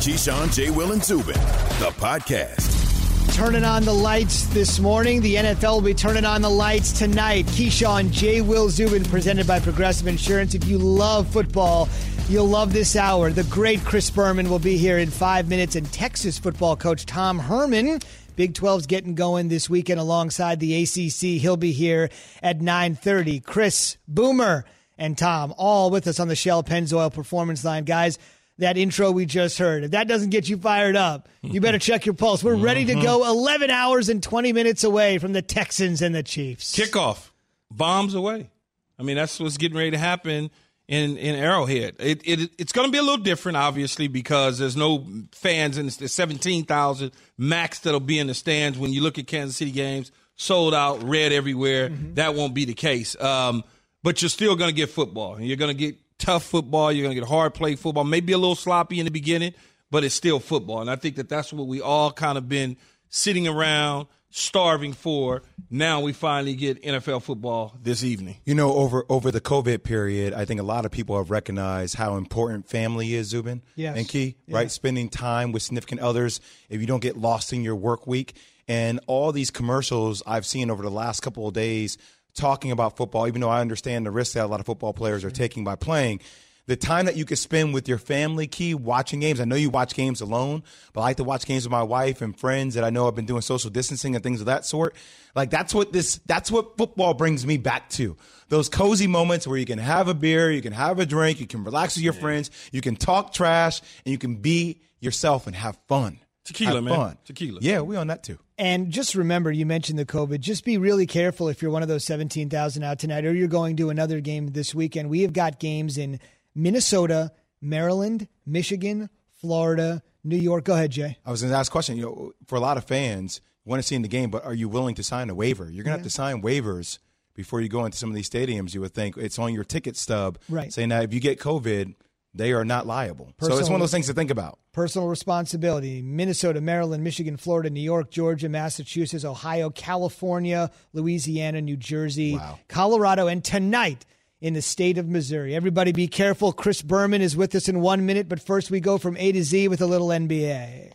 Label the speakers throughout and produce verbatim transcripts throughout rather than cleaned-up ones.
Speaker 1: Keyshawn, J. Will, and Zubin, the podcast.
Speaker 2: Turning on the lights this morning. The N F L will be turning on the lights tonight. Keyshawn, J. Will, Zubin, presented by Progressive Insurance. If you love football, you'll love this hour. The great Chris Berman will be here in five minutes, and Texas football coach Tom Herman. Big twelve's getting going this weekend alongside the A C C. He'll be here at nine thirty. Chris, Boomer, and Tom all with us on the Shell Pennzoil Performance Line. Guys, that intro we just heard, if that doesn't get you fired up, you better check your pulse. We're ready to go eleven hours and twenty minutes away from the Texans and the Chiefs.
Speaker 3: Kickoff. Bombs away. I mean, that's what's getting ready to happen in, in Arrowhead. It, it It's going to be a little different, obviously, because there's no fans, and the seventeen thousand max that'll be in the stands. When you look at Kansas City games, sold out, red everywhere. Mm-hmm. That won't be the case. Um, but you're still going to get football. You're going to get tough football. You're going to get hard play football. Maybe a little sloppy in the beginning, but it's still football. And I think that that's what we all kind of been sitting around starving for. Now we finally get N F L football this evening.
Speaker 4: You know, over over the COVID period, I think a lot of people have recognized how important family is, Zubin
Speaker 2: yes.
Speaker 4: and Key,
Speaker 2: yeah.
Speaker 4: right? Spending time with significant others if you don't get lost in your work week. And all these commercials I've seen over the last couple of days talking about football, even though I understand the risks that a lot of football players are mm-hmm. taking by playing, the time that you could spend with your family, Key, watching games. I know you watch games alone, but I like to watch games with my wife and friends that I know have been doing social distancing and things of that sort. Like that's what this, that's what football brings me back to. Those cozy moments where you can have a beer, you can have a drink, you can relax with your yeah. friends, you can talk trash, and you can be yourself and have fun.
Speaker 3: Tequila,
Speaker 4: have
Speaker 3: man.
Speaker 4: Fun.
Speaker 3: Tequila.
Speaker 4: Yeah, we on that too.
Speaker 2: And just remember, you mentioned the COVID. Just be really careful if you're one of those seventeen thousand out tonight or you're going to another game this weekend. We have got games in Minnesota, Maryland, Michigan, Florida, New York. Go ahead, Jay.
Speaker 4: I was going to ask a question. You know, for a lot of fans, you want to see in the game, but are you willing to sign a waiver? You're going to yeah. have to sign waivers before you go into some of these stadiums. You would think it's on your ticket stub
Speaker 2: right.
Speaker 4: saying that if you get COVID, they are not liable. Personal, so it's one of those things to think about.
Speaker 2: Personal responsibility. Minnesota, Maryland, Michigan, Florida, New York, Georgia, Massachusetts, Ohio, California, Louisiana, New Jersey,
Speaker 4: wow.
Speaker 2: Colorado, and tonight in the state of Missouri. Everybody be careful. Chris Berman is with us in one minute, but first we go from A to Z with a little N B A.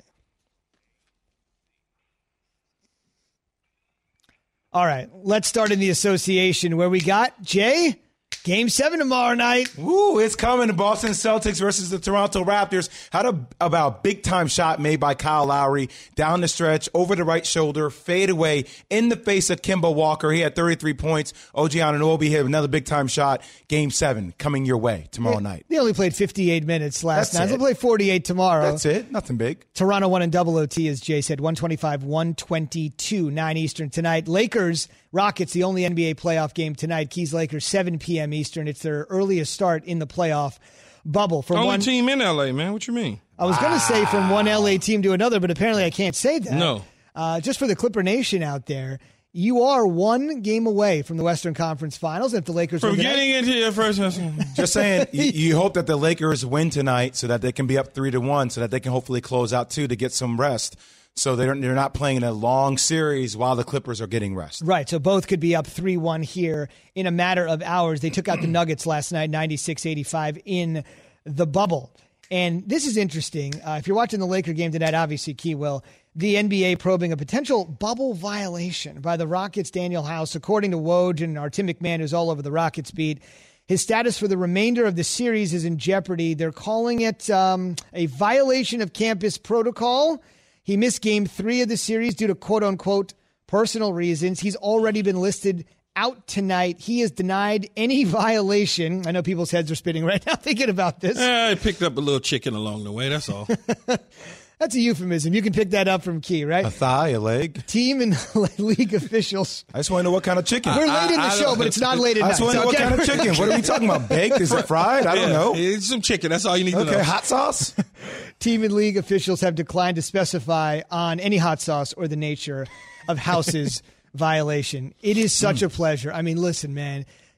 Speaker 2: All right, let's start in the association where we got, Jay, Game seven tomorrow night.
Speaker 4: Ooh, it's coming. The Boston Celtics versus the Toronto Raptors. How to, about big-time shot made by Kyle Lowry down the stretch, over the right shoulder, fade away in the face of Kemba Walker. He had thirty-three points. O G Anunoby hit another big-time shot. Game seven coming your way tomorrow
Speaker 2: they,
Speaker 4: night.
Speaker 2: They only played fifty-eight minutes last
Speaker 4: That's
Speaker 2: night.
Speaker 4: it.
Speaker 2: They'll play forty-eight tomorrow.
Speaker 4: That's it. Nothing big.
Speaker 2: Toronto won in double O T, as Jay said, one twenty-five one twenty-two, nine Eastern tonight. Lakers, Rockets, the only N B A playoff game tonight. Keys Lakers, seven p.m. Eastern. It's their earliest start in the playoff bubble. From
Speaker 3: only
Speaker 2: one
Speaker 3: team in L A, man. What you mean?
Speaker 2: I was going to say from one L A team to another, but apparently I can't say that.
Speaker 3: No.
Speaker 2: Uh, just for the Clipper Nation out there, you are one game away from the Western Conference Finals. If the Lakers
Speaker 3: from
Speaker 2: win
Speaker 3: getting
Speaker 2: tonight,
Speaker 3: into your first,
Speaker 4: just saying, you, you hope that the Lakers win tonight so that they can be up three to one, so that they can hopefully close out two to get some rest. So they're they're not playing a long series while the Clippers are getting rest.
Speaker 2: Right, so both could be up three one here in a matter of hours. They took out the Nuggets last night, ninety-six eighty-five in the bubble. And this is interesting. Uh, if you're watching the Laker game tonight, obviously, Key will, the N B A probing a potential bubble violation by the Rockets' Daniel House. According to Woj and our Tim McMahon, who's all over the Rockets beat, his status for the remainder of the series is in jeopardy. They're calling it um, a violation of campus protocol. He missed game three of the series due to quote-unquote personal reasons. He's already been listed out tonight. He is denied any violation. I know people's heads are spinning right now thinking about this.
Speaker 3: Eh, I picked up a little chicken along the way, that's all.
Speaker 2: That's a euphemism. You can pick that up from Key, right?
Speaker 4: A thigh, a leg.
Speaker 2: Team and league officials.
Speaker 4: I just want to know what kind of chicken.
Speaker 2: We're late
Speaker 3: I,
Speaker 2: in the
Speaker 3: I,
Speaker 2: show,
Speaker 3: I,
Speaker 2: but it's not late at
Speaker 4: I
Speaker 2: night.
Speaker 4: just want to know
Speaker 2: Okay.
Speaker 4: what kind of chicken. What are we talking about? Baked? Is it fried? I don't
Speaker 3: yeah,
Speaker 4: know.
Speaker 3: It's some chicken. That's all you need
Speaker 4: Okay,
Speaker 3: to know.
Speaker 4: hot sauce?
Speaker 2: Team and league officials have declined to specify on any hot sauce or the nature of House's violation. It is such a pleasure. I mean, listen, man. He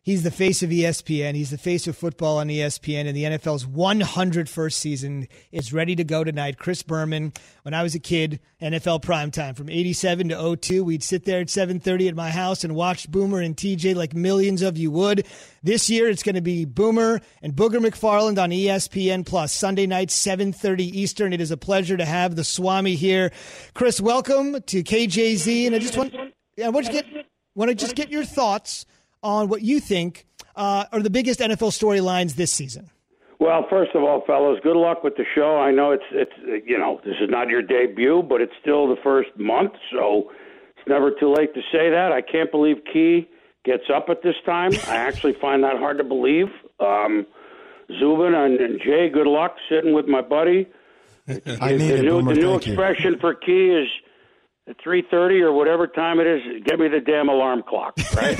Speaker 2: He's the face of E S P N. He's the face of football on E S P N, and the N F L's one hundred first season is ready to go tonight. Chris Berman. When I was a kid, N F L primetime from eighty-seven to oh two, we'd sit there at seven thirty at my house and watch Boomer and T J like millions of you would. This year, it's going to be Boomer and Booger McFarland on E S P N Plus, Sunday night, seven thirty Eastern. It is a pleasure to have the Swami here. Chris, welcome to K J Z, and I just want, I want to get, want to just get your thoughts on what you think uh, are the biggest N F L storylines this season.
Speaker 5: Well, first of all, fellas, good luck with the show. I know it's it's you know this is not your debut, but it's still the first month, so it's never too late to say that. I can't believe Key gets up at this time. I actually find that hard to believe. Um, Zubin and, and Jay, good luck sitting with my buddy.
Speaker 4: I need
Speaker 5: the
Speaker 4: it,
Speaker 5: new,
Speaker 4: Boomer,
Speaker 5: the new
Speaker 4: thank you.
Speaker 5: expression for Key is at three thirty or whatever time it is, get me the damn alarm clock, right?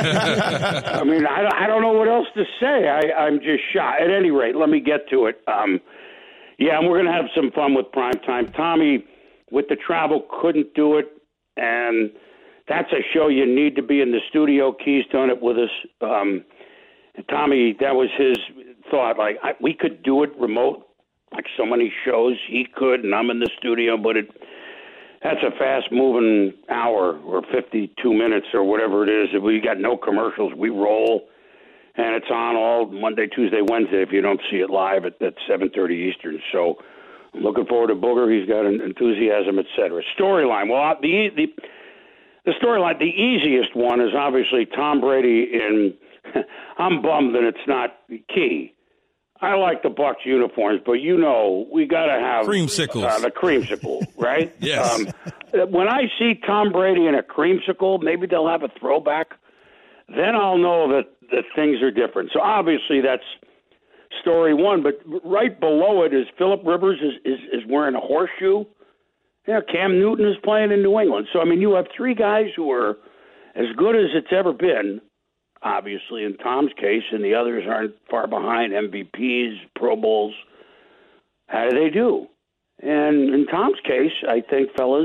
Speaker 5: I mean, I, I don't know what else to say. I, I'm just shocked. At any rate, let me get to it. Um, yeah, and we're going to have some fun with primetime. Tommy, with the travel, couldn't do it, and that's a show you need to be in the studio. Key's done it with us. Um, and Tommy, that was his thought. Like, I, we could do it remote, like so many shows. He could, and I'm in the studio, but it... That's a fast-moving hour or fifty-two minutes or whatever it is. If we got no commercials, we roll, and it's on all Monday, Tuesday, Wednesday if you don't see it live at, at seven thirty Eastern. So I'm looking forward to Booger. He's got an enthusiasm, et cetera. Storyline. Well, the the, the storyline, the easiest one is obviously Tom Brady in – I'm bummed that it's not Key. I like the Bucs uniforms, but you know we got to have
Speaker 3: creamsicles.
Speaker 5: Uh, the creamsicle, right?
Speaker 3: Yes.
Speaker 5: Um, when I see Tom Brady in a creamsicle, maybe they'll have a throwback. Then I'll know that that things are different. So obviously that's story one. But right below it is Phillip Rivers is, is, is wearing a horseshoe. Yeah, Cam Newton is playing in New England. So I mean, you have three guys who are as good as it's ever been. Obviously, in Tom's case, and the others aren't far behind, M V Ps, Pro Bowls. How do they do? And in Tom's case, I think, fellas,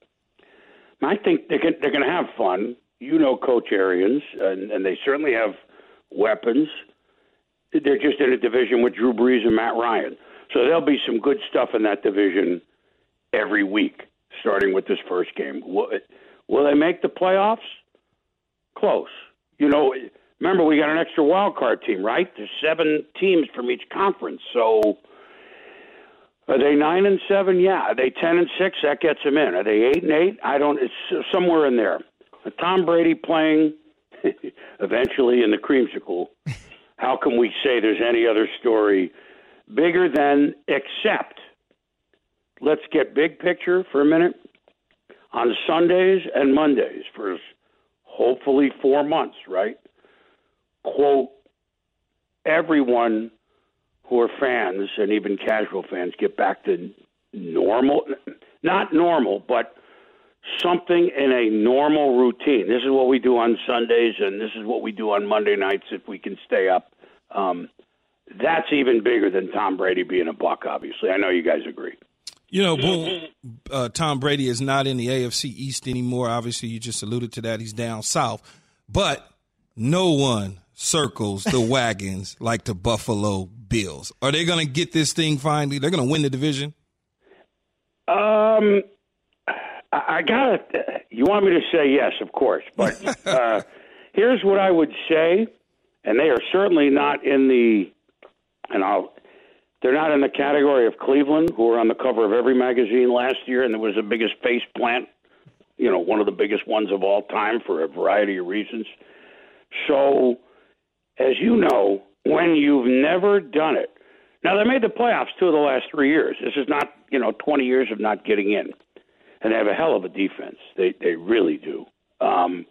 Speaker 5: I think they're, they're going to have fun. You know Coach Arians, and, and they certainly have weapons. They're just in a division with Drew Brees and Matt Ryan. So there'll be some good stuff in that division every week, starting with this first game. Will, will they make the playoffs? Close. You know, remember, we got an extra wild card team, right? There's seven teams from each conference. So are they nine and seven? Yeah. Are they ten and six? That gets them in. Are they eight and eight? I don't. It's somewhere in there. Tom Brady playing eventually in the creamsicle. How can we say there's any other story bigger than except? Let's get big picture for a minute. On Sundays and Mondays for hopefully four months, right? Quote, everyone who are fans and even casual fans get back to normal, not normal, but something in a normal routine. This is what we do on Sundays, and this is what we do on Monday nights if we can stay up. Um, that's even bigger than Tom Brady being a Buck, obviously. I know you guys agree.
Speaker 3: You know, boom, uh, Tom Brady is not in the A F C East anymore. Obviously, you just alluded to that. He's down south. But no one circles the wagons like the Buffalo Bills. Are they going to get this thing finally? They're going to win the division?
Speaker 5: Um, I, I got to – you want me to say yes, of course. But uh, here's what I would say, and they are certainly not in the – and I'll – they're not in the category of Cleveland, who were on the cover of every magazine last year, and there was the biggest face plant, you know, one of the biggest ones of all time for a variety of reasons. So, as you know, when you've never done it, now they made the playoffs two of the last three years. This is not, you know, twenty years of not getting in, and they have a hell of a defense. They they really do. Um,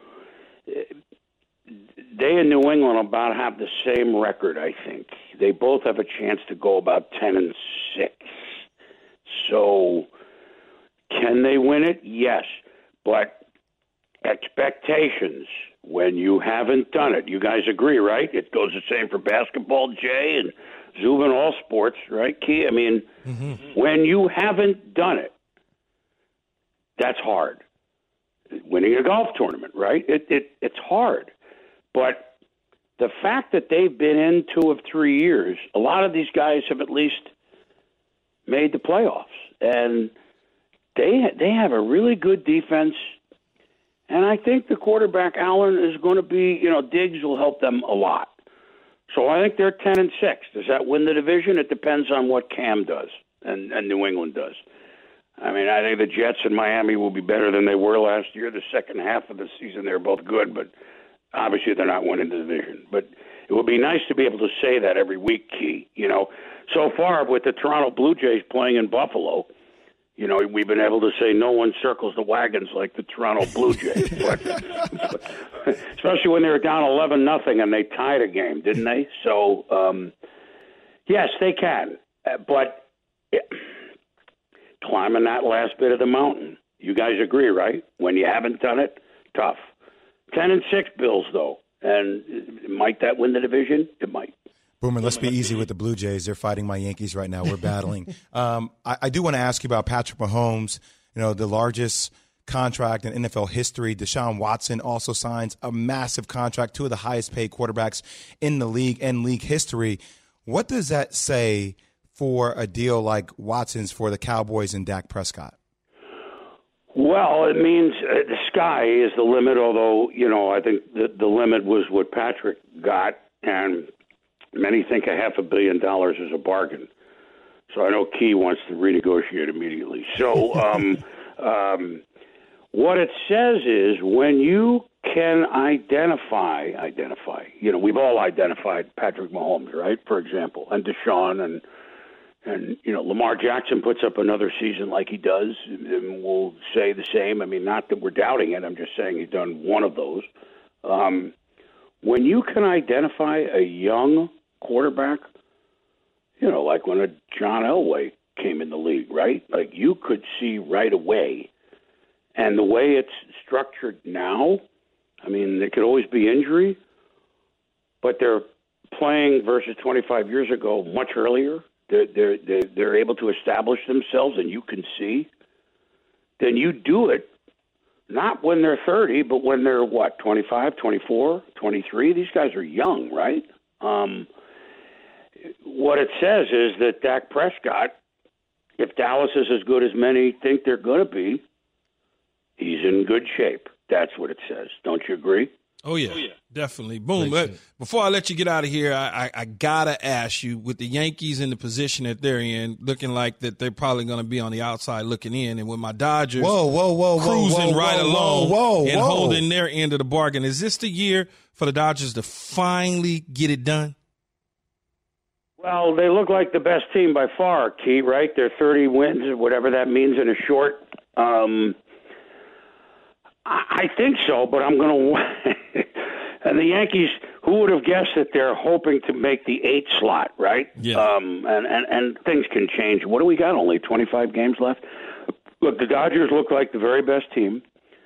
Speaker 5: They and New England about have the same record, I think. They both have a chance to go about ten and six. So, can they win it? Yes. But expectations, when you haven't done it, you guys agree, right? It goes the same for basketball, Jay, and Zubin, all sports, right, Key? I mean, mm-hmm. when you haven't done it, that's hard. Winning a golf tournament, right? It, it It's hard. But the fact that they've been in two of three years, a lot of these guys have at least made the playoffs. And they they have a really good defense. And I think the quarterback, Allen, is going to be, you know, Diggs will help them a lot. So I think they're ten and six. Does that win the division? It depends on what Cam does and, and New England does. I mean, I think the Jets and Miami will be better than they were last year. The second half of the season, they're both good, but obviously they're not winning the division. But it would be nice to be able to say that every week, Key. You know, so far with the Toronto Blue Jays playing in Buffalo, you know, we've been able to say no one circles the wagons like the Toronto Blue Jays. but, especially when they were down eleven nothing and they tied a game, didn't they? So, um, yes, they can. But it, climbing that last bit of the mountain, you guys agree, right? When you haven't done it, tough. ten and six Bills, though. And might that win the division? It might.
Speaker 4: Boomer, let's be easy with the Blue Jays. They're fighting my Yankees right now. We're battling. um, I, I do want to ask you about Patrick Mahomes, you know, the largest contract in N F L history. Deshaun Watson also signs a massive contract, two of the highest paid quarterbacks in the league and league history. What does that say for a deal like Watson's for the Cowboys and Dak Prescott?
Speaker 5: Well, it means uh, the sky is the limit, although, you know, I think the, the limit was what Patrick got, and many think a half a billion dollars is a bargain. So I know Key wants to renegotiate immediately. So um, um, what it says is when you can identify, identify, you know, we've all identified Patrick Mahomes, right, for example, and Deshaun, and, and you know, Lamar Jackson puts up another season like he does, and we'll say the same. I mean, not that we're doubting it. I'm just saying he's done one of those. Um, when you can identify a young quarterback, you know, like when a John Elway came in the league, right? Like you could see right away. And the way it's structured now, I mean, there could always be injury, but they're playing versus twenty-five years ago much earlier. They're, they're, they're, they're able to establish themselves, and you can see. Then you do it, not when they're thirty, but when they're, what, twenty-five, twenty-four, twenty-three? These guys are young, right? Um, what it says is that Dak Prescott, if Dallas is as good as many think they're going to be, he's in good shape. That's what it says. Don't you agree?
Speaker 3: Oh, yeah, oh, yeah. Definitely. Boom. But before I let you get out of here, I, I, I got to ask you, with the Yankees in the position that they're in, looking like that they're probably going to be on the outside looking in, and with my Dodgers
Speaker 4: whoa, whoa, whoa,
Speaker 3: cruising
Speaker 4: whoa,
Speaker 3: right
Speaker 4: whoa,
Speaker 3: along
Speaker 4: whoa, whoa,
Speaker 3: and
Speaker 4: whoa.
Speaker 3: holding their end of the bargain, is this the year for the Dodgers to finally get it done?
Speaker 5: Well, they look like the best team by far, Key, right? They're thirty wins, whatever that means in a short. Um, I think so, but I'm going to – and the Yankees, who would have guessed that they're hoping to make the eight slot, right?
Speaker 3: Yeah.
Speaker 5: Um, and, and, and things can change. What do we got? Only twenty-five games left? Look, the Dodgers look like the very best team.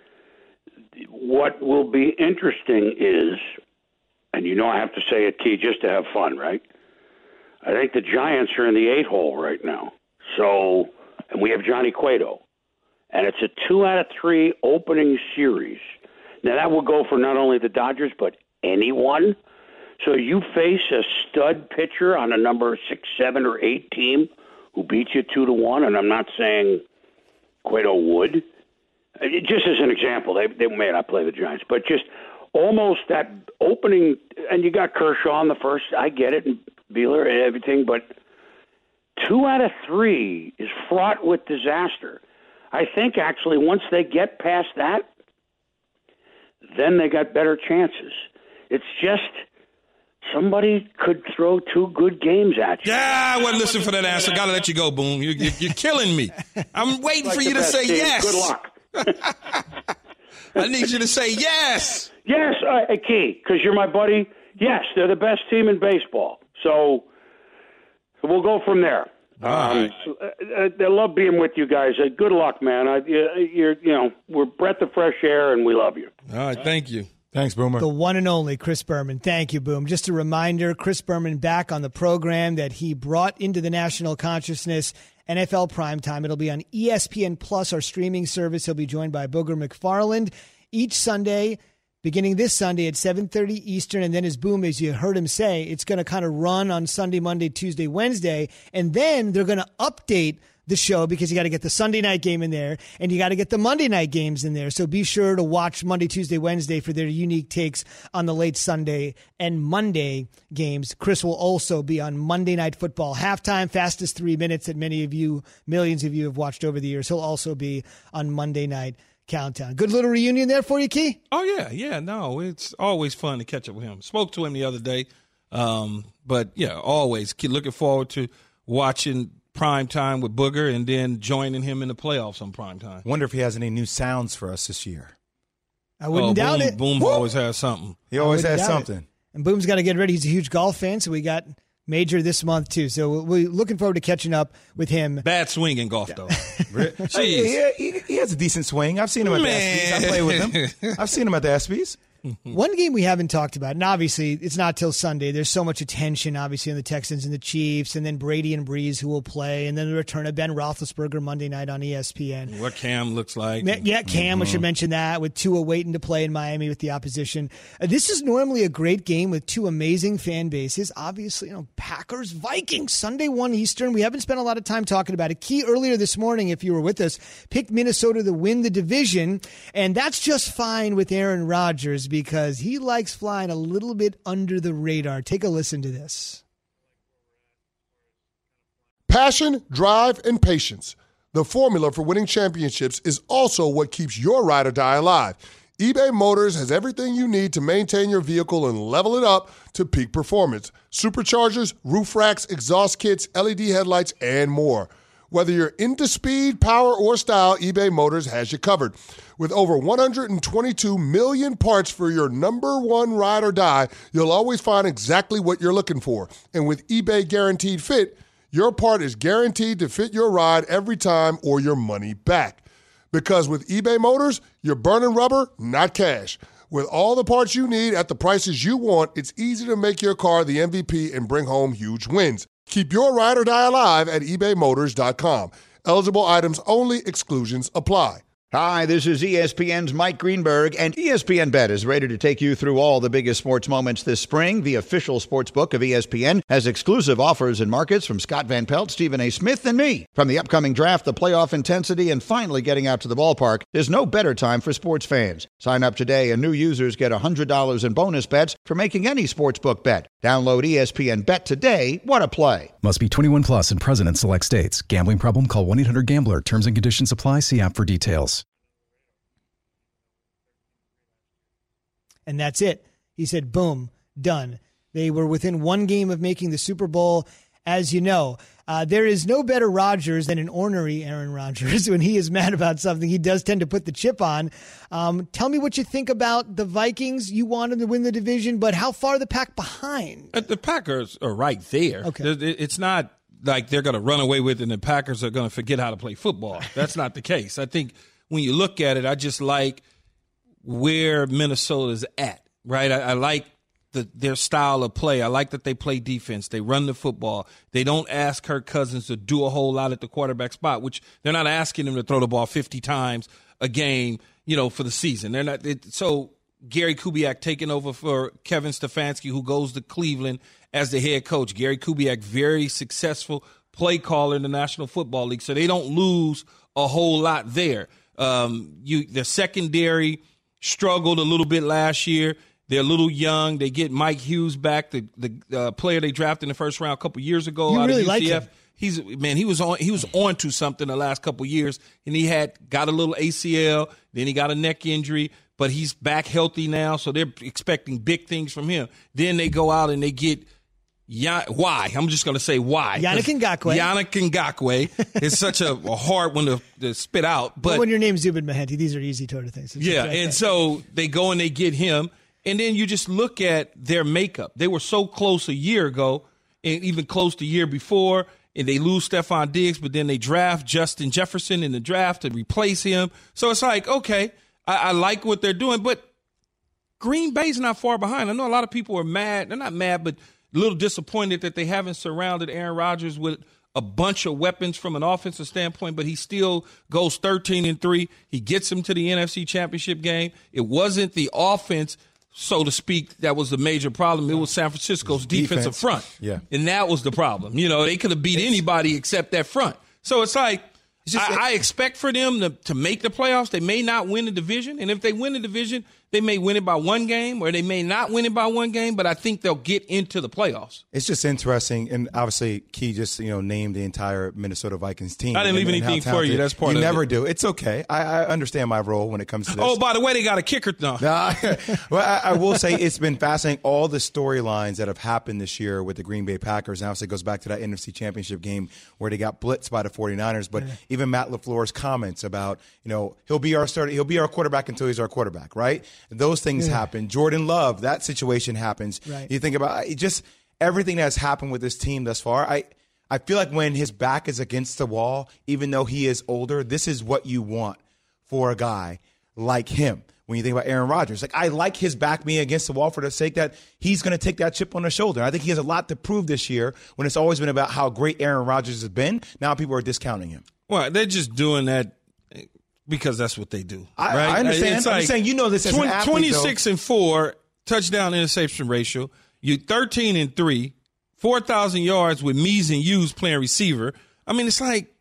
Speaker 5: What will be interesting is, and you know I have to say it, Key, just to have fun, right? I think the Giants are in the eight hole right now. So, and we have Johnny Cueto. And it's a two out of three opening series. Now, that will go for not only the Dodgers, but anyone. So you face a stud pitcher on a number six, seven, or eight team who beats you two to one, and I'm not saying Cueto would. Just as an example, they, they may not play the Giants, but just almost that opening, and you got Kershaw in the first, I get it, and Beeler and everything, but two out of three is fraught with disaster. I think, actually, once they get past that, then they got better chances. It's just somebody could throw two good games at you.
Speaker 3: Yeah, I wasn't listening for that answer. Got to let you go, Boom. You're, you're, you're killing me. I'm waiting
Speaker 5: like
Speaker 3: for you to say
Speaker 5: team.
Speaker 3: yes.
Speaker 5: Good luck.
Speaker 3: I need you to say yes.
Speaker 5: Yes, uh, Key, because you're my buddy. Yes, they're the best team in baseball. So we'll go from there. Um, I, I love being with you guys. Uh, good luck, man. I, you're, you know, we're breath of fresh air, and we love you.
Speaker 3: All right, thank you.
Speaker 4: Thanks, Boomer.
Speaker 2: The one and only Chris Berman. Thank you, Boom. Just a reminder, Chris Berman back on the program that he brought into the national consciousness, N F L Primetime. It'll be on E S P N Plus, our streaming service. He'll be joined by Booger McFarland each Sunday, beginning this Sunday at seven thirty Eastern. And then as Boom, as you heard him say, it's going to kind of run on Sunday, Monday, Tuesday, Wednesday. And then they're going to update the show because you got to get the Sunday night game in there and you got to get the Monday night games in there. So be sure to watch Monday, Tuesday, Wednesday for their unique takes on the late Sunday and Monday games. Chris will also be on Monday Night Football halftime, fastest three minutes that many of you, millions of you have watched over the years. He'll also be on Monday Night Countdown. Good little reunion there for you, Key?
Speaker 3: Oh, yeah. Yeah, no, it's always fun to catch up with him. Spoke to him the other day. Um, but, yeah, always keep looking forward to watching prime time with Booger and then joining him in the playoffs on prime time.
Speaker 4: Wonder if he has any new sounds for us this year.
Speaker 2: I wouldn't
Speaker 3: oh,
Speaker 2: doubt
Speaker 3: Boom,
Speaker 2: it.
Speaker 3: Boom
Speaker 2: Woo!
Speaker 3: always has something.
Speaker 4: He always has
Speaker 2: doubt
Speaker 4: something.
Speaker 2: It. And Boom's got to get ready. He's a huge golf fan, so we got Major this month, too. So we're looking forward to catching up with him.
Speaker 3: Bad swing in golf, though.
Speaker 4: Jeez. He, he, he has a decent swing. I've seen him at
Speaker 3: Man.
Speaker 4: the ESPYs. I play with him. I've seen him at the ESPYs.
Speaker 2: One game we haven't talked about, and obviously it's not till Sunday. There's so much attention, obviously, on the Texans and the Chiefs, and then Brady and Breeze who will play, and then the return of Ben Roethlisberger Monday night on E S P N.
Speaker 3: What Cam looks like.
Speaker 2: Yeah, Cam, mm-hmm. I should mention that, with Tua waiting to play in Miami with the opposition. Uh, this is normally a great game with two amazing fan bases. Obviously, you know, Packers, Vikings, Sunday one Eastern. We haven't spent a lot of time talking about it. Key earlier this morning, if you were with us, picked Minnesota to win the division, and that's just fine with Aaron Rodgers because he likes flying a little bit under the radar. Take a listen to this.
Speaker 6: Passion, drive, and patience. The formula for winning championships is also what keeps your ride or die alive. eBay Motors has everything you need to maintain your vehicle and level it up to peak performance. Superchargers, roof racks, exhaust kits, L E D headlights, and more. Whether you're into speed, power, or style, eBay Motors has you covered. With over one hundred twenty-two million parts for your number one ride or die, you'll always find exactly what you're looking for. And with eBay Guaranteed Fit, your part is guaranteed to fit your ride every time or your money back. Because with eBay Motors, you're burning rubber, not cash. With all the parts you need at the prices you want, it's easy to make your car the M V P and bring home huge wins. Keep your ride or die alive at ebay motors dot com. Eligible items only. Exclusions apply.
Speaker 7: Hi, this is E S P N's Mike Greenberg, and E S P N Bet is ready to take you through all the biggest sports moments this spring. The official sports book of E S P N has exclusive offers and markets from Scott Van Pelt, Stephen A. Smith, and me. From the upcoming draft, the playoff intensity, and finally getting out to the ballpark, there's no better time for sports fans. Sign up today, and new users get one hundred dollars in bonus bets for making any sportsbook bet. Download E S P N Bet today. What a play.
Speaker 8: Must be twenty-one plus and present in select states. Gambling problem? Call one eight hundred gambler. Terms and conditions apply. See app for details.
Speaker 2: And that's it. He said, boom, done. They were within one game of making the Super Bowl, as you know. Uh, there is no better Rodgers than an ornery Aaron Rodgers. When he is mad about something, he does tend to put the chip on. Um, tell me what you think about the Vikings. You want them to win the division, but how far are the Pack behind?
Speaker 3: The Packers are right there.
Speaker 2: Okay.
Speaker 3: It's not like they're going to run away with it and the Packers are going to forget how to play football. That's not the case. I think when you look at it, I just like where Minnesota's at, right? I, I like the, their style of play. I like that they play defense. They run the football. They don't ask Kirk Cousins to do a whole lot at the quarterback spot, which they're not asking him to throw the ball fifty times a game, you know, for the season. They're not. It, so Gary Kubiak taking over for Kevin Stefanski, who goes to Cleveland as the head coach. Gary Kubiak, very successful play caller in the National Football League. So they don't lose a whole lot there. Um, you, the secondary struggled a little bit last year. They're a little young. They get Mike Hughes back, the the uh, player they drafted in the first round a couple years ago.
Speaker 2: You
Speaker 3: out
Speaker 2: really
Speaker 3: of U C F.
Speaker 2: like him.
Speaker 3: He's man. He was on. He was on to something the last couple years, and he had got a little A C L. Then he got a neck injury, but he's back healthy now. So they're expecting big things from him. Then they go out and they get. Ya- why? I'm just going to say why.
Speaker 2: Yannick Ngakoue.
Speaker 3: Yannick Ngakoue is such a, a hard one to, to spit out. But
Speaker 2: well, when your name's Zubin Mehenti, these are easy sort of things. It's
Speaker 3: yeah,
Speaker 2: like
Speaker 3: and
Speaker 2: that.
Speaker 3: so they go and they get him. And then you just look at their makeup. They were so close a year ago, and even close the year before, and they lose Stephon Diggs, but then they draft Justin Jefferson in the draft to replace him. So it's like, okay, I, I like what they're doing, but Green Bay's not far behind. I know a lot of people are mad. They're not mad, but a little disappointed that they haven't surrounded Aaron Rodgers with a bunch of weapons from an offensive standpoint, but he still goes thirteen and three. He gets them to the N F C Championship game. It wasn't the offense, so to speak, that was the major problem. It was San Francisco's defensive
Speaker 4: defense.
Speaker 3: front.
Speaker 4: Yeah.
Speaker 3: And that was the problem. You know, they could have beat anybody except that front. So it's like, it's just, I, I expect for them to, to make the playoffs. They may not win the division. And if they win the division, they may win it by one game or they may not win it by one game, but I think they'll get into the playoffs.
Speaker 4: It's just interesting, and obviously, Key just you know named the entire Minnesota Vikings team.
Speaker 3: I didn't leave
Speaker 4: and, and
Speaker 3: anything for you. That's part
Speaker 4: you
Speaker 3: of it.
Speaker 4: You never do. It's okay. I, I understand my role when it comes to this.
Speaker 3: Oh, by the way, they got a kicker now.
Speaker 4: Nah, well, I, I will say it's been fascinating. All the storylines that have happened this year with the Green Bay Packers. Now, it goes back to that N F C Championship game where they got blitzed by the 49ers. But yeah. even Matt LaFleur's comments about, you know, he'll be our starter, he'll be our quarterback until he's our quarterback, right? Those things yeah. happen. Jordan Love, that situation happens. Right. You think about it, just everything that's happened with this team thus far. I, I feel like when his back is against the wall, even though he is older, this is what you want for a guy like him. When you think about Aaron Rodgers, like I like his back being against the wall for the sake that he's going to take that chip on his shoulder. I think he has a lot to prove this year when it's always been about how great Aaron Rodgers has been. Now people are discounting him.
Speaker 3: Well, they're just doing that because that's what they do.
Speaker 4: I,
Speaker 3: right?
Speaker 4: I understand.
Speaker 3: It's
Speaker 4: I'm
Speaker 3: like
Speaker 4: just saying, you know this as
Speaker 3: twenty,
Speaker 4: an athlete,
Speaker 3: twenty-six
Speaker 4: though.
Speaker 3: and four touchdown interception ratio. You thirteen and three, four thousand yards with me's and you's playing receiver. I mean, it's like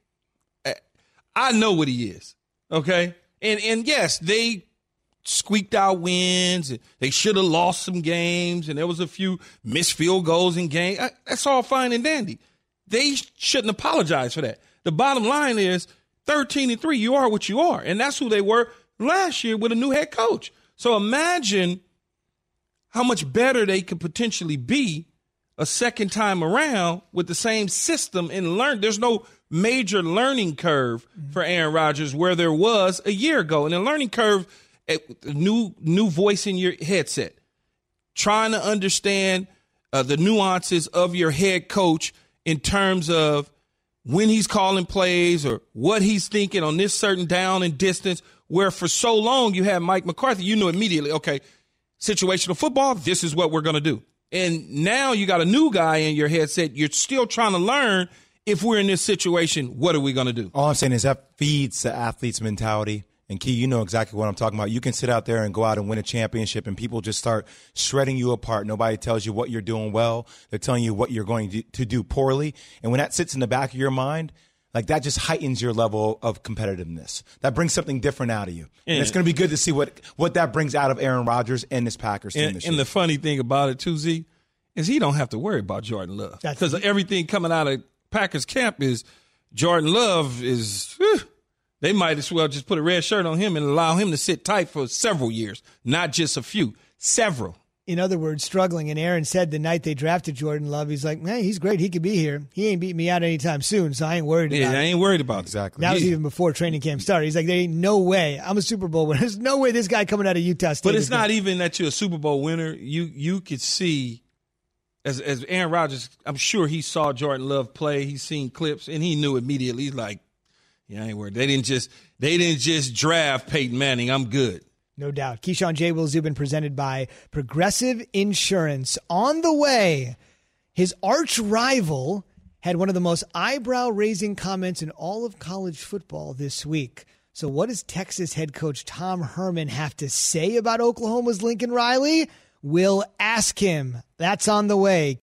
Speaker 3: I know what he is. Okay, and and yes, they squeaked out wins. And they should have lost some games, and there was a few missed field goals in games. That's all fine and dandy. They shouldn't apologize for that. The bottom line is thirteen and three, you are what you are. And that's who they were last year with a new head coach. So imagine how much better they could potentially be a second time around with the same system and learn. There's no major learning curve mm-hmm. for Aaron Rodgers where there was a year ago. And the learning curve, a new, new voice in your headset, trying to understand uh, the nuances of your head coach in terms of when he's calling plays or what he's thinking on this certain down and distance, where for so long you had Mike McCarthy, you knew immediately, okay, situational football, this is what we're going to do. And now you got a new guy in your headset. You're still trying to learn, if we're in this situation, what are we going to do?
Speaker 4: All I'm saying is that feeds the athlete's mentality. And, Key, you know exactly what I'm talking about. You can sit out there and go out and win a championship, and people just start shredding you apart. Nobody tells you what you're doing well. They're telling you what you're going to do poorly. And when that sits in the back of your mind, like that just heightens your level of competitiveness. That brings something different out of you. Yeah. And it's going to be good to see what, what that brings out of Aaron Rodgers and this Packers team
Speaker 3: and,
Speaker 4: this
Speaker 3: and
Speaker 4: year.
Speaker 3: And the funny thing about it, too, Z, is he don't have to worry about Jordan Love. Because everything coming out of Packers camp is Jordan Love is whew, – they might as well just put a red shirt on him and allow him to sit tight for several years, not just a few, several.
Speaker 2: In other words, struggling. And Aaron said the night they drafted Jordan Love, he's like, hey, he's great. He could be here. He ain't beating me out anytime soon, so I ain't worried
Speaker 3: yeah,
Speaker 2: about
Speaker 3: I
Speaker 2: it.
Speaker 3: ain't worried about it.
Speaker 4: Exactly.
Speaker 2: That was
Speaker 3: yeah.
Speaker 2: even before training camp started. He's like, there ain't no way. I'm a Super Bowl winner. There's no way this guy coming out of Utah State.
Speaker 3: But it's not
Speaker 2: good.
Speaker 3: even that you're a Super Bowl winner. You you could see, as as Aaron Rodgers, I'm sure he saw Jordan Love play. He's seen clips, and he knew immediately. He's like, yeah, I ain't worried. They didn't just they didn't just draft Peyton Manning. I'm good.
Speaker 2: No doubt. Keyshawn J. Will Zubin presented by Progressive Insurance. On the way, his arch rival had one of the most eyebrow-raising comments in all of college football this week. So what does Texas head coach Tom Herman have to say about Oklahoma's Lincoln Riley? We'll ask him. That's on the way.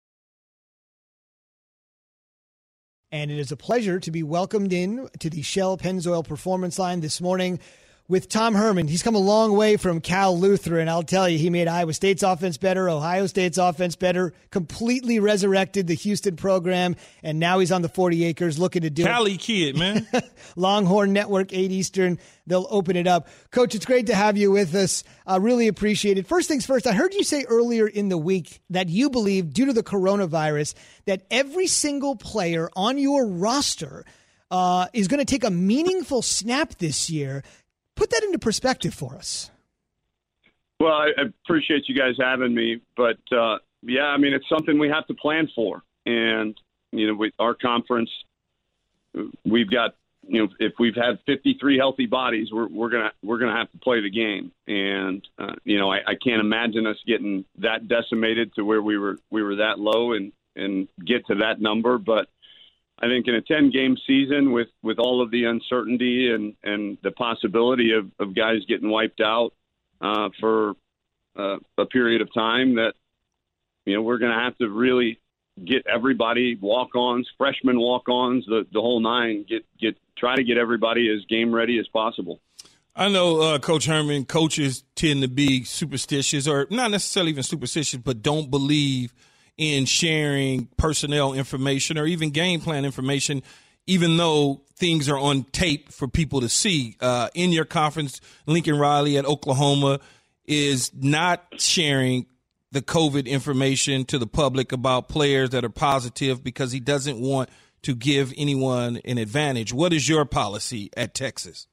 Speaker 2: And it is a pleasure to be welcomed in to the Shell Pennzoil Performance Line this morning with Tom Herman. He's come a long way from Cal Lutheran. I'll tell you, he made Iowa State's offense better, Ohio State's offense better, completely resurrected the Houston program, and now he's on the forty acres looking to do
Speaker 3: Cali
Speaker 2: it.
Speaker 3: kid, man.
Speaker 2: Longhorn Network, eight Eastern. They'll open it up. Coach, it's great to have you with us. I uh, really appreciate it. First things first, I heard you say earlier in the week that you believe, due to the coronavirus, that every single player on your roster uh, is going to take a meaningful snap this year. Put that into perspective for us.
Speaker 9: Well, I appreciate you guys having me, but uh, yeah, I mean, it's something we have to plan for. And, you know, with our conference, we've got, you know, if we've had fifty-three healthy bodies, we're, we're going to, we're going to have to play the game. And, uh, you know, I, I can't imagine us getting that decimated to where we were, we were that low and, and get to that number. But I think in a ten-game season with, with all of the uncertainty and, and the possibility of, of guys getting wiped out uh, for uh, a period of time, that, you know, we're going to have to really get everybody, walk-ons, freshman walk-ons, the, the whole nine, get get try to get everybody as game-ready as possible.
Speaker 3: I know, uh, Coach Herman, coaches tend to be superstitious, or not necessarily even superstitious, but don't believe in sharing personnel information or even game plan information, even though things are on tape for people to see. Uh, in your conference, Lincoln Riley at Oklahoma is not sharing the COVID information to the public about players that are positive because he doesn't want to give anyone an advantage. What is your policy at Texas?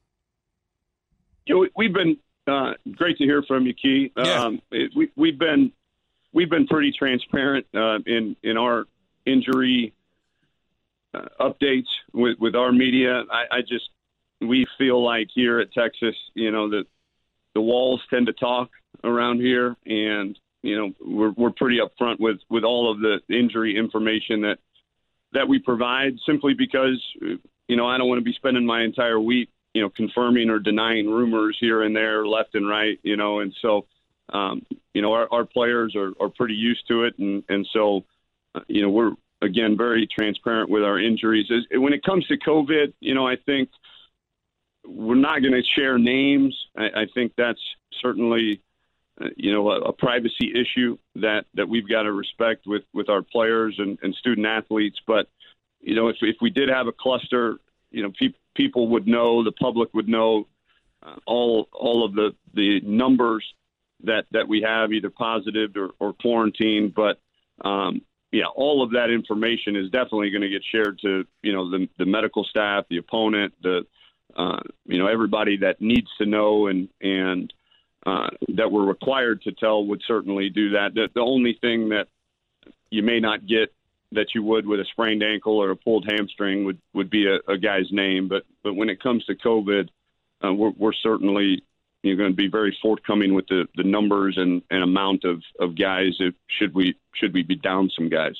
Speaker 9: You know, we've been uh, great to hear from you, Key.
Speaker 3: Yeah.
Speaker 9: Um, it, we, we've been we've been pretty transparent uh, in in our injury uh, updates with, with our media. I, I just we feel like here at Texas, you know, that the walls tend to talk around here, and you know we're we're pretty upfront with, with all of the injury information that that we provide, simply because you know I don't want to be spending my entire week, you know, confirming or denying rumors here and there, left and right, you know, and so, um, you know, our, our players are, are pretty used to it. And, and so, uh, you know, we're, again, very transparent with our injuries. As, when it comes to COVID, you know, I think we're not going to share names. I, I think that's certainly, uh, you know, a, a privacy issue that, that we've got to respect with, with our players and, and student athletes. But, you know, if, if we did have a cluster, you know, people, people would know, the public would know uh, all all of the, the numbers that, that we have, either positive or, or quarantined. But, um, yeah, all of that information is definitely going to get shared to, you know, the, the medical staff, the opponent, the, uh, you know, everybody that needs to know and, and uh, that we're required to tell would certainly do that. The, the only thing that you may not get that you would with a sprained ankle or a pulled hamstring would, would be a, a guy's name. But but when it comes to COVID, uh, we're, we're certainly you know, going to be very forthcoming with the, the numbers and, and amount of, of guys if should we should we be down some guys.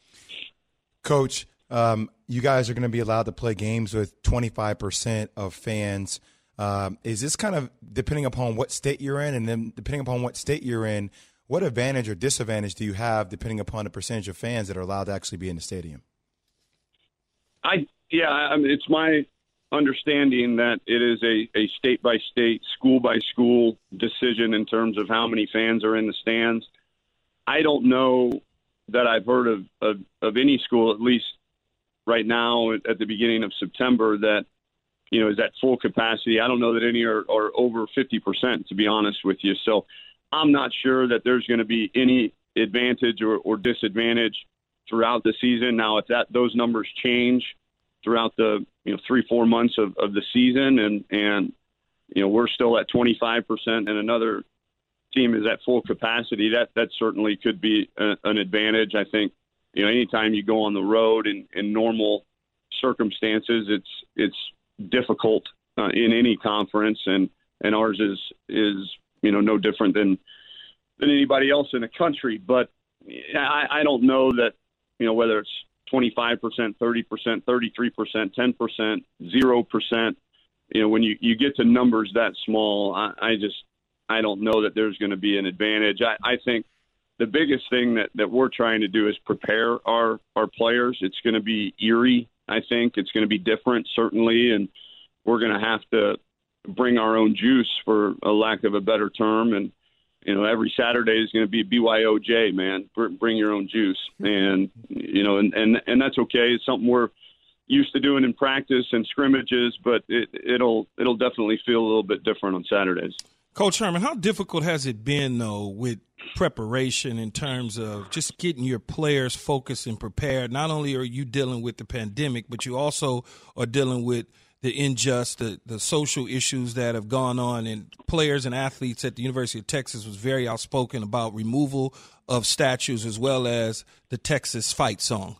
Speaker 4: Coach, um, you guys are going to be allowed to play games with twenty-five percent of fans. Um, is this kind of depending upon what state you're in, and then depending upon what state you're in, what advantage or disadvantage do you have depending upon the percentage of fans that are allowed to actually be in the stadium?
Speaker 9: I yeah, I mean, it's my understanding that it is a, a state-by-state, school-by-school decision in terms of how many fans are in the stands. I don't know that I've heard of, of, of any school, at least right now at the beginning of September, that you know is at full capacity. I don't know that any are, are over fifty percent, to be honest with you. So I'm not sure that there's going to be any advantage or, or disadvantage throughout the season. Now, if that those numbers change throughout the you know three four months of, of the season, and and you know we're still at twenty-five percent, and another team is at full capacity, that that certainly could be a, an advantage. I think you know anytime you go on the road in, in normal circumstances, it's it's difficult uh, in any conference, and and ours is is. you know, no different than than anybody else in the country. But I, I don't know that, you know, whether it's twenty-five percent, thirty percent, thirty-three percent, ten percent, zero percent, you know, when you, you get to numbers that small, I, I just, I don't know that there's going to be an advantage. I, I think the biggest thing that, that we're trying to do is prepare our, our players. It's going to be eerie. I think it's going to be different, certainly. And we're going to have to bring our own juice, for a lack of a better term. And, you know, every Saturday is going to be B Y O J, man. Bring your own juice. And, you know, and, and, and that's okay. It's something we're used to doing in practice and scrimmages, but it, it'll, it'll definitely feel a little bit different on Saturdays.
Speaker 3: Coach Herman, how difficult has it been, though, with preparation in terms of just getting your players focused and prepared? Not only are you dealing with the pandemic, but you also are dealing with the unjust, the, the social issues that have gone on, and players and athletes at the University of Texas was very outspoken about removal of statues as well as the Texas fight song.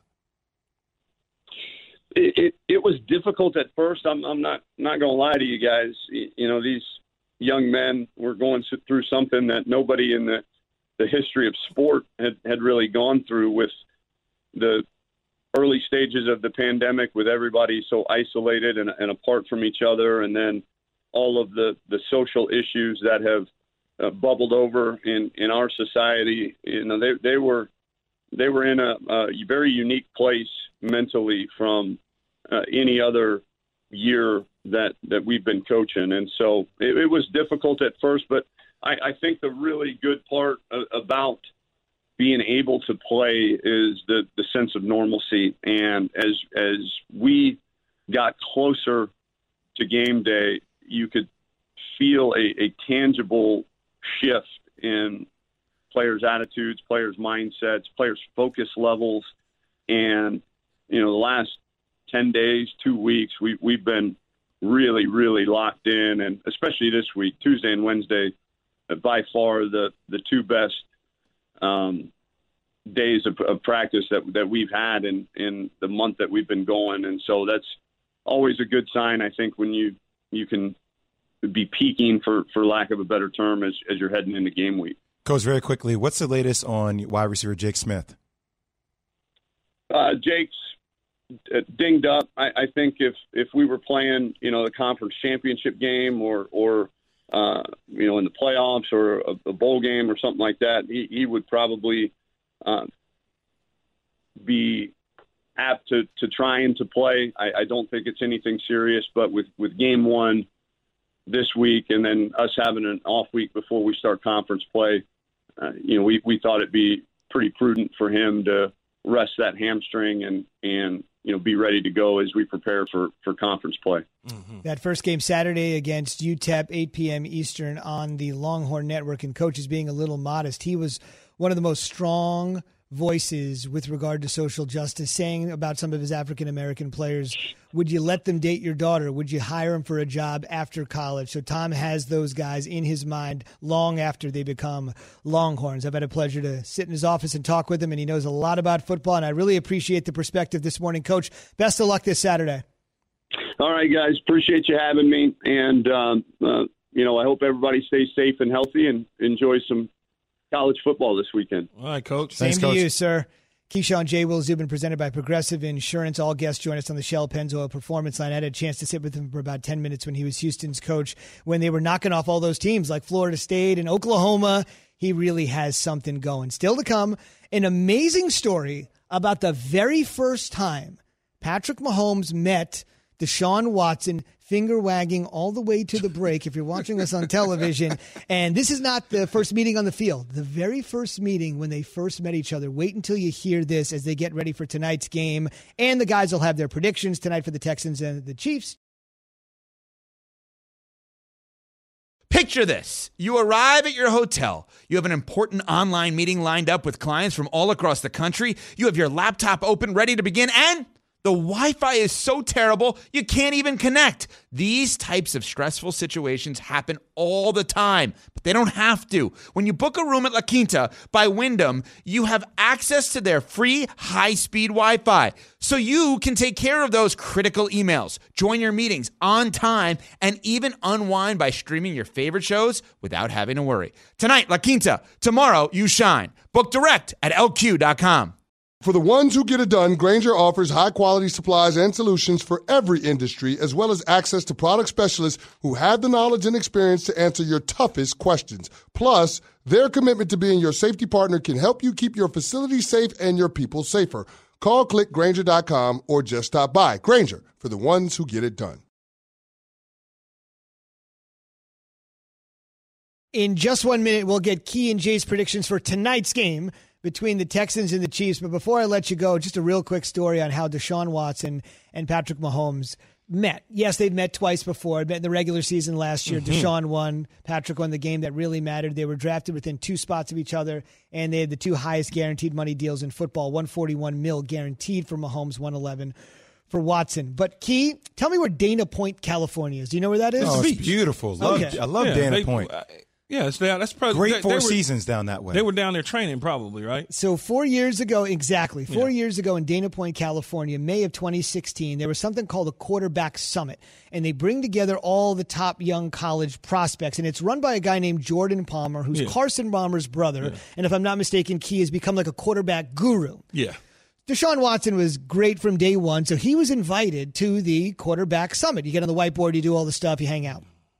Speaker 9: It, it, it was difficult at first. I'm, I'm not, not going to lie to you guys. You know, these young men were going through something that nobody in the, the history of sport had, had really gone through, with the early stages of the pandemic with everybody so isolated and, and apart from each other, and then all of the, the social issues that have uh, bubbled over in, in our society. You know, they they were they were in a, a very unique place mentally from uh, any other year that, that we've been coaching. And so it, it was difficult at first, but I, I think the really good part about being able to play is the, the sense of normalcy. And as as we got closer to game day, you could feel a, a tangible shift in players' attitudes, players' mindsets, players' focus levels. And, you know, the last ten days, two weeks, we, we've been really, really locked in. And especially this week, Tuesday and Wednesday, by far the, the two best um, days of, of practice that that we've had in, in the month that we've been going. And so that's always a good sign, I think, when you, you can be peaking, for, for lack of a better term, as, as you're heading into game week.
Speaker 4: Coach, very quickly, what's the latest on wide receiver Jake Smith?
Speaker 9: Uh, Jake's dinged up. I, I think if, if we were playing, you know, the conference championship game or, or uh, you know, in the playoffs or a, a bowl game or something like that, he, he would probably uh, be apt to, to trying to play. I, I don't think it's anything serious, but with, with game one this week and then us having an off week before we start conference play, uh, you know, we, we thought it'd be pretty prudent for him to rest that hamstring and, and, you know, be ready to go as we prepare for, for conference play.
Speaker 2: Mm-hmm. That first game Saturday against U T E P, eight p.m. Eastern on the Longhorn Network, and Coach is being a little modest. He was one of the most strong voices with regard to social justice, saying about some of his African-American players, would you let them date your daughter? Would you hire them for a job after college? So Tom has those guys in his mind long after they become Longhorns. I've had a pleasure to sit in his office and talk with him, and he knows a lot about football, and I really appreciate the perspective this morning. Coach, best of luck this Saturday.
Speaker 9: All right, guys. Appreciate you having me, and, um, uh, you know, I hope everybody stays safe and healthy and enjoys some college football this weekend.
Speaker 3: All right, Coach.
Speaker 2: Same
Speaker 3: Thanks,
Speaker 2: to
Speaker 3: Coach.
Speaker 2: you, sir. Keyshawn J. Will Zubin, presented by Progressive Insurance. All guests join us on the Shell Pennzoil Performance Line. I had a chance to sit with him for about ten minutes when he was Houston's coach, when they were knocking off all those teams like Florida State and Oklahoma. He really has something going. Still to come, an amazing story about the very first time Patrick Mahomes met Deshaun Watson, finger wagging all the way to the break if you're watching us on television. And this is not the first meeting on the field. The very first meeting when they first met each other. Wait until you hear this as they get ready for tonight's game. And the guys will have their predictions tonight for the Texans and the Chiefs.
Speaker 10: Picture this. You arrive at your hotel. You have an important online meeting lined up with clients from all across the country. You have your laptop open, ready to begin, and the Wi-Fi is so terrible, you can't even connect. These types of stressful situations happen all the time, but they don't have to. When you book a room at La Quinta by Wyndham, you have access to their free high-speed Wi-Fi, so you can take care of those critical emails, join your meetings on time, and even unwind by streaming your favorite shows without having to worry. Tonight, La Quinta. Tomorrow, you shine. Book direct at L Q dot com.
Speaker 6: For the ones who get it done, Grainger offers high-quality supplies and solutions for every industry, as well as access to product specialists who have the knowledge and experience to answer your toughest questions. Plus, their commitment to being your safety partner can help you keep your facility safe and your people safer. Call click Grainger dot com or just stop by. Grainger, for the ones who get it done.
Speaker 2: In just one minute, we'll get Key and Jay's predictions for tonight's game between the Texans and the Chiefs. But before I let you go, just a real quick story on how Deshaun Watson and Patrick Mahomes met. Yes, they'd met twice before. Met in the regular season last year. Mm-hmm. Deshaun won. Patrick won the game that really mattered. They were drafted within two spots of each other, and they had the two highest guaranteed money deals in football, one forty-one mil guaranteed for Mahomes, one eleven for Watson. But Key, tell me where Dana Point, California is. Do you know where that is?
Speaker 4: Oh, it's beautiful. Love,
Speaker 2: okay.
Speaker 4: I love
Speaker 3: yeah,
Speaker 4: Dana
Speaker 3: they,
Speaker 4: Point.
Speaker 3: Uh, Yeah, it's down. That's probably
Speaker 4: great
Speaker 3: they,
Speaker 4: four
Speaker 3: they were,
Speaker 4: seasons down that way.
Speaker 3: They were down there training, probably, right?
Speaker 2: So four years ago, exactly four
Speaker 3: Yeah.
Speaker 2: years ago in Dana Point, California, May of twenty sixteen, there was something called a quarterback summit, and they bring together all the top young college prospects, and it's run by a guy named Jordan Palmer, who's
Speaker 3: Yeah.
Speaker 2: Carson Palmer's brother,
Speaker 3: Yeah.
Speaker 2: and if I'm not mistaken, Key has become like a quarterback guru.
Speaker 3: Yeah.
Speaker 2: Deshaun Watson was great from day one, so he was invited to the quarterback summit. You get on the whiteboard, you do all the stuff, you hang out.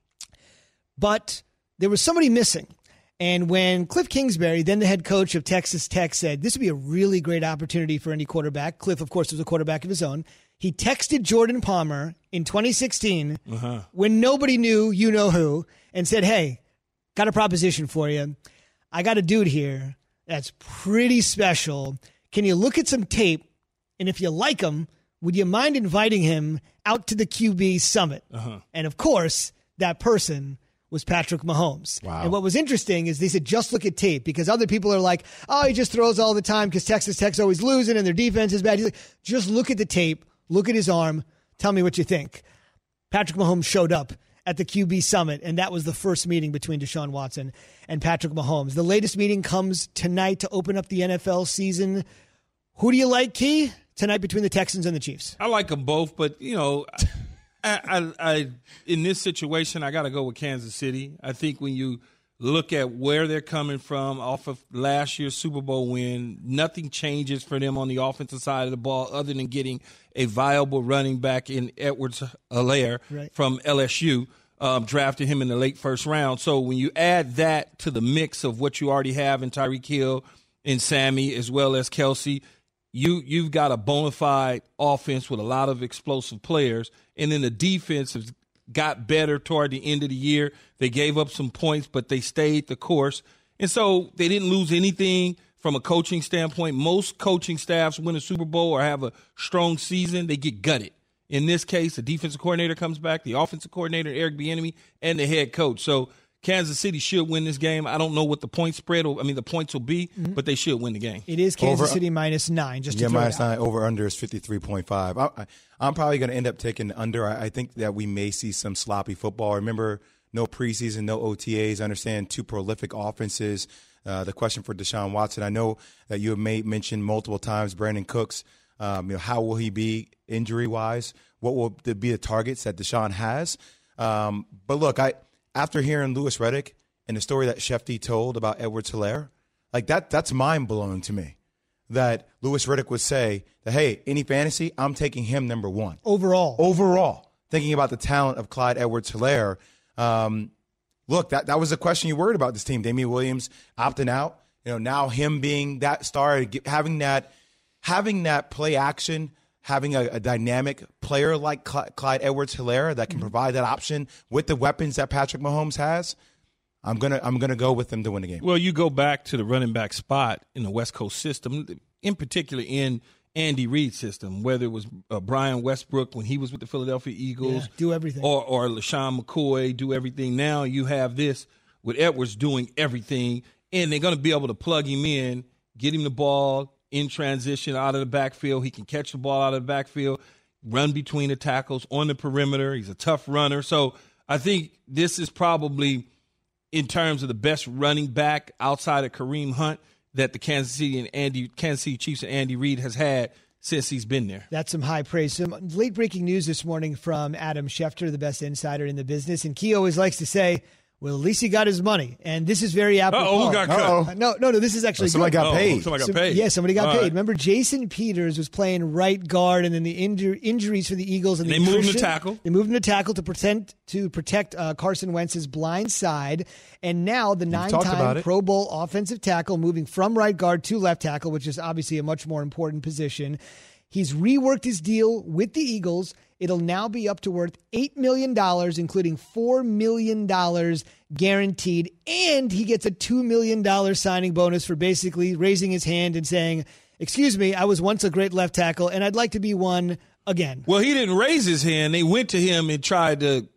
Speaker 2: But there was somebody missing. And when Cliff Kingsbury, then the head coach of Texas Tech, said this would be a really great opportunity for any quarterback, Cliff, of course, was a quarterback of his own, he texted Jordan Palmer in twenty sixteen uh-huh. when nobody knew you know who and said, hey, got a proposition for you. I got a dude here that's pretty special. Can you look at some tape? And if you like him, would you mind inviting him out to the Q B summit? Uh-huh. And of course, that person was Patrick Mahomes.
Speaker 4: Wow.
Speaker 2: And what was interesting is they said, just look at tape, because other people are like, oh, he just throws all the time because Texas Tech's always losing and their defense is bad. He's like, just look at the tape, look at his arm, tell me what you think. Patrick Mahomes showed up at the Q B summit, and that was the first meeting between Deshaun Watson and Patrick Mahomes. The latest meeting comes tonight to open up the N F L season. Who do you like, Key, tonight between the Texans and the Chiefs?
Speaker 3: I like them both, but, you know, I, I, I in this situation, I got to go with Kansas City. I think when you look at where they're coming from off of last year's Super Bowl win, nothing changes for them on the offensive side of the ball other than getting a viable running back in Edwards-Helaire right. from L S U. Um, drafted him in the late first round. So when you add that to the mix of what you already have in Tyreek Hill and Sammy as well as Kelsey, you, you've got a bona fide offense with a lot of explosive players. And then the defense has got better toward the end of the year. They gave up some points, but they stayed the course. And so they didn't lose anything from a coaching standpoint. Most coaching staffs win a Super Bowl or have a strong season, they get gutted. In this case, the defensive coordinator comes back, the offensive coordinator, Eric Bieniemy, and the head coach. So Kansas City should win this game. I don't know what the point spread will, I mean, the points will be, mm-hmm. but they should win the game.
Speaker 2: It is Kansas over, City minus nine. Just to
Speaker 4: yeah,
Speaker 2: throw
Speaker 4: minus
Speaker 2: it out.
Speaker 4: nine. Over under is fifty-three point five. I, I, I'm probably going to end up taking under. I, I think that we may see some sloppy football. Remember, no preseason, no O T As. I understand two prolific offenses. Uh, the question for Deshaun Watson, I know that you have made mention multiple times, Brandon Cooks. Um, you know, how will he be injury-wise? What will be the targets that Deshaun has? Um, but look, I after hearing Louis Riddick and the story that Shefty told about Edwards-Helaire, like that, that's mind-blowing to me. That Louis Riddick would say that, hey, any fantasy, I'm taking him number one.
Speaker 2: Overall.
Speaker 4: Overall. Thinking about the talent of Clyde Edwards-Helaire. Um, look, that, that was the question you worried about this team. Damian Williams opting out. You know, now him being that star, having that, having that play action, having a, a dynamic player like Cl- Clyde Edwards-Helaire that can mm-hmm. provide that option with the weapons that Patrick Mahomes has. I'm gonna I'm gonna go with them to win the game.
Speaker 3: Well, you go back to the running back spot in the West Coast system, in particular in Andy Reid's system, whether it was uh, Brian Westbrook when he was with the Philadelphia Eagles,
Speaker 2: yeah, do everything,
Speaker 3: or or LaShawn McCoy, do everything. Now you have this with Edwards doing everything, and they're gonna be able to plug him in, get him the ball in transition out of the backfield. He can catch the ball out of the backfield, run between the tackles on the perimeter. He's a tough runner, so I think this is probably, in terms of the best running back outside of Kareem Hunt, that the Kansas City and Andy Kansas City Chiefs and Andy Reid has had since he's been there.
Speaker 2: That's some high praise. Some late breaking news this morning from Adam Schefter, the best insider in the business. And Key always likes to say, well, at least he got his money. And this is very apropos.
Speaker 3: Oh, who got cut?
Speaker 2: Uh, no, no, no, this is actually
Speaker 4: oh, somebody
Speaker 2: good.
Speaker 4: got paid.
Speaker 3: Oh, somebody got
Speaker 2: so,
Speaker 3: paid.
Speaker 2: Yeah, somebody got
Speaker 3: All
Speaker 2: paid.
Speaker 3: right.
Speaker 2: Remember, Jason Peters was playing right guard, and then the injur- injuries for the Eagles. And
Speaker 3: they
Speaker 2: the
Speaker 3: moved him
Speaker 2: Christian,
Speaker 3: to tackle.
Speaker 2: They moved him to tackle to protect, to protect uh, Carson Wentz's blind side. And now the nine-time Pro Bowl offensive tackle moving from right guard to left tackle, which is obviously a much more important position. He's reworked his deal with the Eagles. It'll now be up to worth eight million dollars, including four million dollars guaranteed. And he gets a two million dollars signing bonus for basically raising his hand and saying, excuse me, I was once a great left tackle, and I'd like to be one again.
Speaker 3: Well, he didn't raise his hand. They went to him and tried to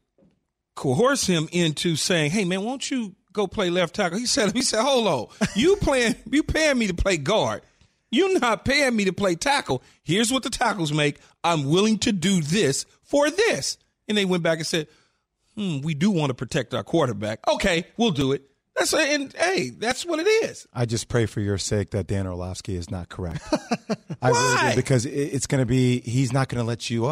Speaker 3: coerce him into saying, hey, man, won't you go play left tackle? He said, he said, hold on. You playing, you paying me to play guard. You're not paying me to play tackle. Here's what the tackles make. I'm willing to do this for this. And they went back and said, hmm, we do want to protect our quarterback. Okay, we'll do it. That's a, and hey, that's what it is.
Speaker 4: I just pray for your sake that Dan Orlovsky is not correct. I
Speaker 3: Why?
Speaker 4: really do, because it, it's going to be, he's not going to let you up.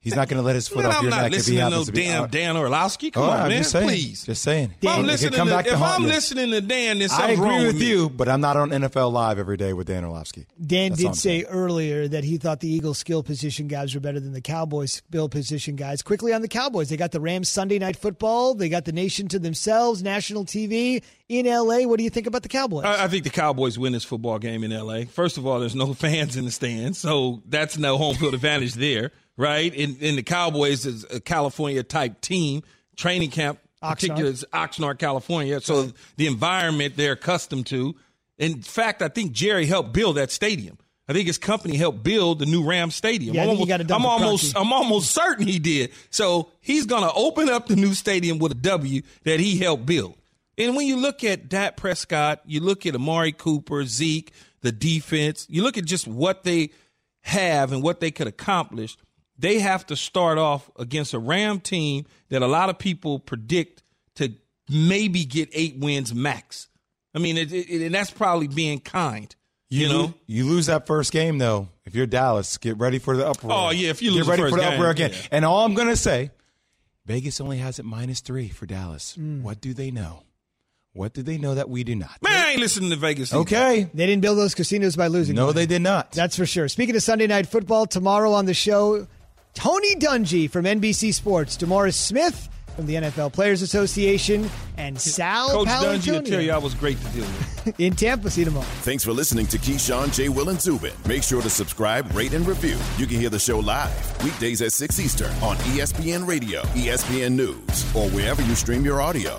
Speaker 4: He's not going to let his foot
Speaker 3: Man,
Speaker 4: off
Speaker 3: I'm
Speaker 4: your
Speaker 3: not
Speaker 4: neck if he
Speaker 3: listening to no
Speaker 4: happens to be
Speaker 3: damn
Speaker 4: out.
Speaker 3: Dan Orlovsky. Come
Speaker 4: Oh,
Speaker 3: on,
Speaker 4: I'm
Speaker 3: man,
Speaker 4: just saying,
Speaker 3: please.
Speaker 4: Just saying.
Speaker 3: If I'm
Speaker 4: It could
Speaker 3: listening
Speaker 4: come
Speaker 3: to,
Speaker 4: back to
Speaker 3: if
Speaker 4: haunt
Speaker 3: I'm
Speaker 4: you.
Speaker 3: listening to Dan, then
Speaker 4: I
Speaker 3: something's wrong
Speaker 4: agree
Speaker 3: with
Speaker 4: with
Speaker 3: me.
Speaker 4: you, but I'm not on N F L Live every day with Dan Orlovsky.
Speaker 2: Dan
Speaker 4: That's all I'm
Speaker 2: did say
Speaker 4: saying.
Speaker 2: earlier that he thought the Eagles skill position guys were better than the Cowboys skill position guys. Quickly on the Cowboys, they got the Rams Sunday Night Football. They got the nation to themselves, national T V in L A. What do you think about the Cowboys?
Speaker 3: I, I think the Cowboys win this football game in L A. First of all, there's no fans in the stands, so that's no home field advantage there, right? And, and the Cowboys is a California-type team. Training camp, particularly is Oxnard, California, so the environment they're accustomed to. In fact, I think Jerry helped build that stadium. I think his company helped build the new Rams Stadium.
Speaker 2: Yeah, I
Speaker 3: I'm
Speaker 2: think
Speaker 3: almost,
Speaker 2: he got it done
Speaker 3: I'm
Speaker 2: for
Speaker 3: almost,
Speaker 2: Kroenke.
Speaker 3: I'm almost certain he did. So he's going to open up the new stadium with a W that he helped build. And when you look at Dak Prescott, you look at Amari Cooper, Zeke, the defense, you look at just what they have and what they could accomplish, they have to start off against a Ram team that a lot of people predict to maybe get eight wins max. I mean, it, it, and that's probably being kind. You, you know,
Speaker 4: lo- you lose that first game though. If you're Dallas, get ready for the uproar.
Speaker 3: Oh yeah, if you
Speaker 4: get
Speaker 3: lose
Speaker 4: ready
Speaker 3: the first
Speaker 4: for the
Speaker 3: game,
Speaker 4: uproar again.
Speaker 3: yeah.
Speaker 4: And all I'm gonna say, Vegas only has it minus three for Dallas.
Speaker 2: Mm.
Speaker 4: What do they know? What do they know that we do not?
Speaker 3: Man, I ain't listening to Vegas either.
Speaker 4: Okay,
Speaker 2: They didn't build those casinos by losing.
Speaker 4: no,
Speaker 2: money.
Speaker 4: they did not.
Speaker 2: That's for sure. Speaking of Sunday Night Football, tomorrow on the show, Tony Dungy from N B C Sports, DeMaurice Smith from the N F L Players Association, and Sal
Speaker 3: Coach Dungy will
Speaker 2: Paolantonio
Speaker 3: tell you I was great to deal with.
Speaker 2: in Tampa. See you tomorrow.
Speaker 1: Thanks for listening to Keyshawn, J. Will, and Zubin. Make sure to subscribe, rate, and review. You can hear the show live weekdays at six Eastern on E S P N Radio, E S P N News, or wherever you stream your audio.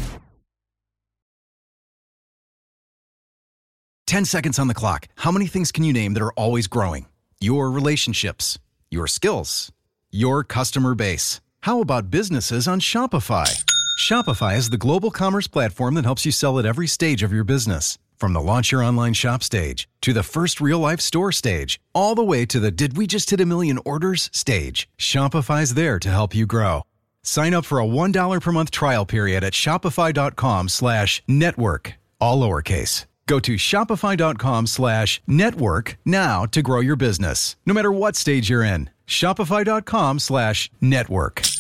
Speaker 8: ten seconds on the clock. How many things can you name that are always growing? Your relationships, your skills, your customer base. How about businesses on Shopify? Shopify is the global commerce platform that helps you sell at every stage of your business. From the launch your online shop stage to the first real-life store stage, all the way to the did we just hit a million orders stage. Shopify's there to help you grow. Sign up for a one dollar per month trial period at shopify.com slash network, all lowercase. Go to shopify.com slash network now to grow your business, no matter what stage you're in. Shopify.com slash network.